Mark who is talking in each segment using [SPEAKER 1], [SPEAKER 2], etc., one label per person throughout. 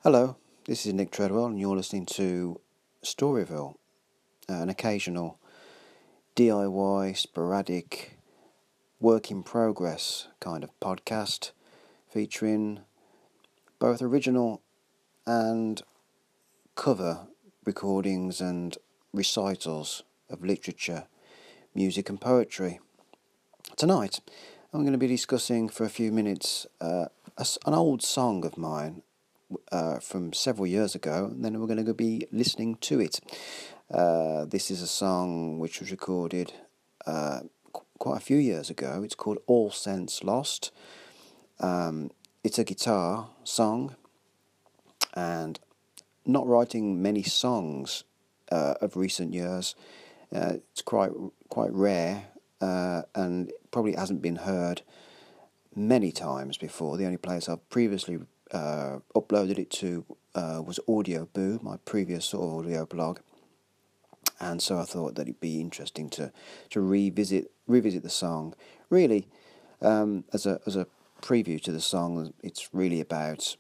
[SPEAKER 1] Hello, this is Nick Treadwell, and you're listening to Storyville, an occasional DIY, sporadic, work in progress kind of podcast featuring both original and cover recordings and recitals of literature, music, and poetry. Tonight, I'm going to be discussing for a few minutes an old song of mine from several years ago, and then we're going to be listening to it. This is a song which was recorded quite a few years ago. It's called All Sense Lost. It's a guitar song, and not writing many songs of recent years. It's quite rare, and probably hasn't been heard many times before. The only place I've previously uploaded it to was Audioboo, my previous sort of audio blog, and so I thought that it'd be interesting to revisit the song. Really, as a preview to the song, it's really about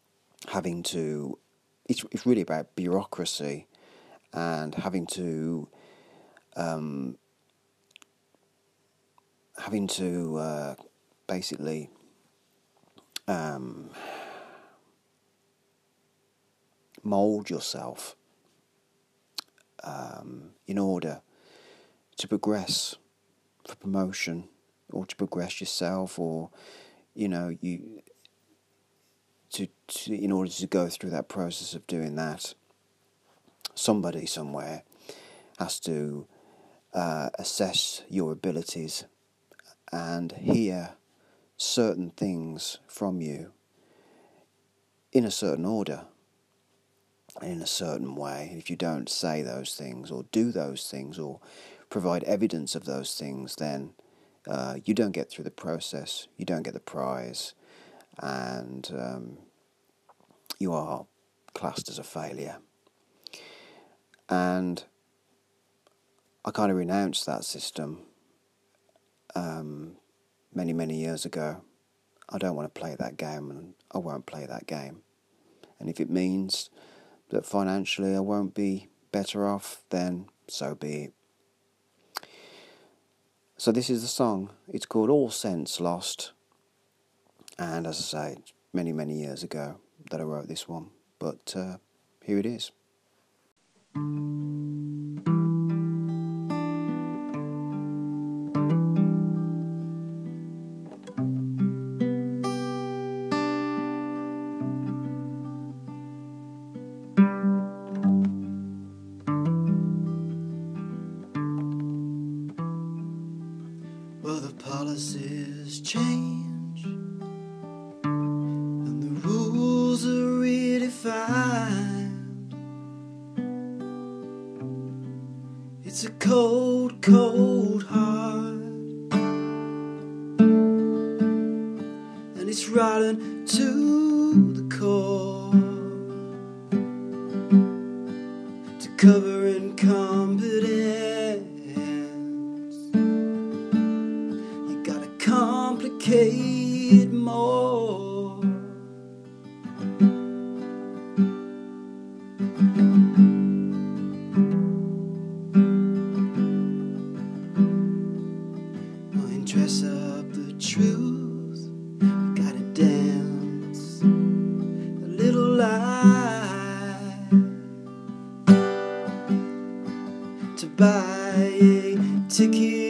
[SPEAKER 1] it's really about bureaucracy and having to basically mould yourself in order to progress for promotion, or to progress yourself, or in order to go through that process of doing that, somebody somewhere has to assess your abilities and hear certain things from you in a certain order and in a certain way. And if you don't say those things or do those things or provide evidence of those things, then you don't get through the process, you don't get the prize, and you are classed as a failure. And I kind of renounced that system many years ago. I don't want to play that game, and I won't play that game. And if it means that financially I won't be better off, then so be it. So this is the song. It's called All Sense Lost. And as I say, many years ago that I wrote this one. But here it is.
[SPEAKER 2] Well, the policies change and the rules are redefined. It's a cold, cold heart, and it's rotten to the core, to cover incompetence. Complicate more. And dress up the truth. We gotta dance a little lie to buy a ticket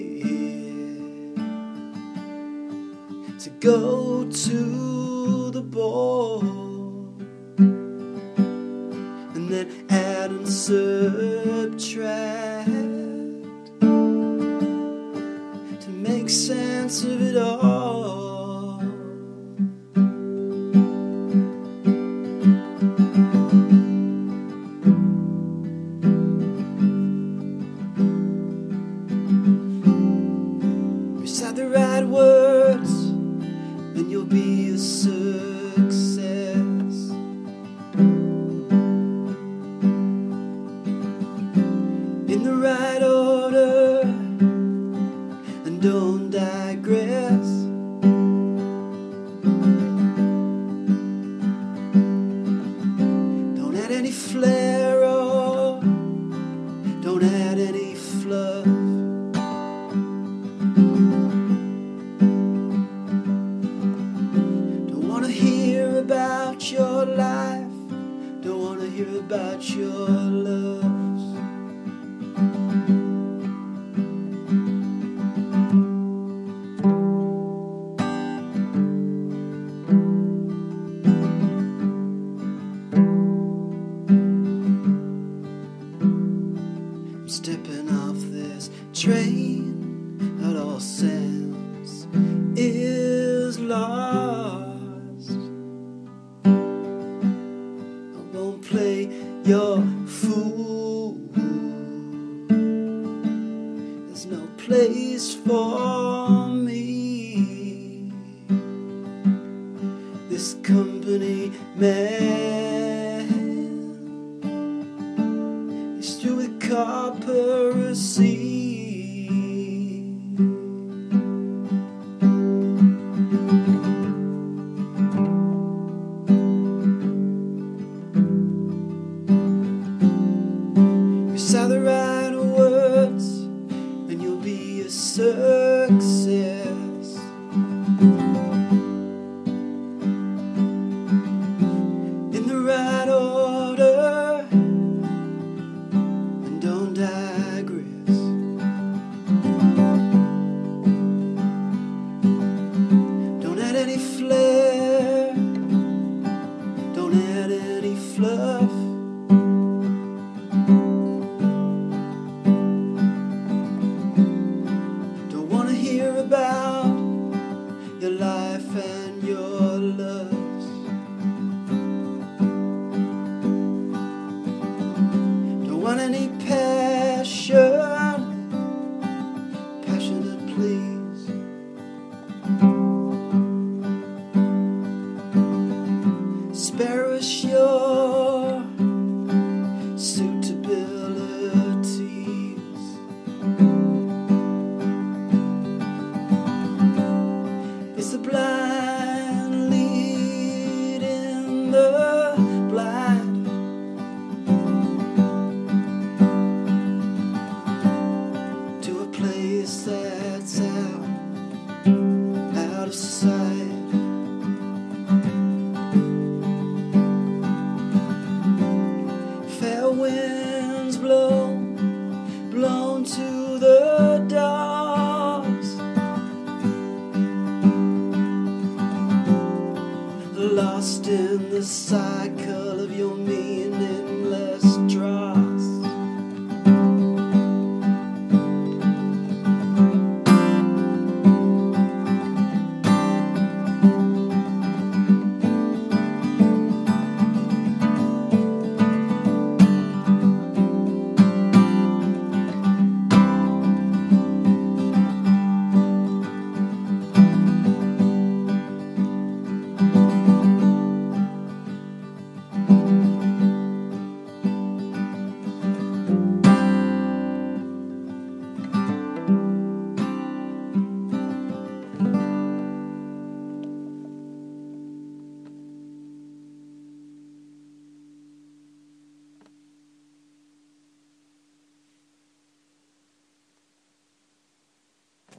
[SPEAKER 2] to go to the ball, and then add and subtract to make sense of it all. Recite the right words and you'll be a success. In the right order, and don't digress. about your life, don't wanna hear about your loves. I'm stepping off this train, that all sense is lost. I won't play your fool. There's no place for me. This company man is through with coppery. Say the right words and you'll be a success. In the right order and don't digress. Don't add any flair, don't add any fluff. About your life and your loves. Don't want any passionate please. Spare us your suitabilities. It's the blind leading the blind. To a place that's out of sight. Fair winds blown to the dogs. Lost in the cycle of your meaningless drive.